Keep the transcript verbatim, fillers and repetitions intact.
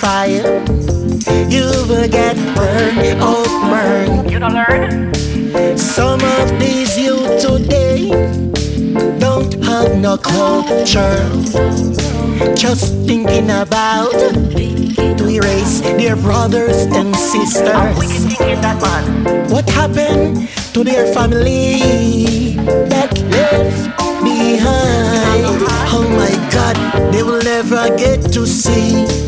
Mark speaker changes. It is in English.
Speaker 1: fire, you will get burned, oh burned.
Speaker 2: You don't learn?
Speaker 1: Some of these youth today don't have no culture, just thinking about to erase their brothers and sisters.
Speaker 2: We can think that man.
Speaker 1: What happened to their family that left behind? Oh my God, they will never get to see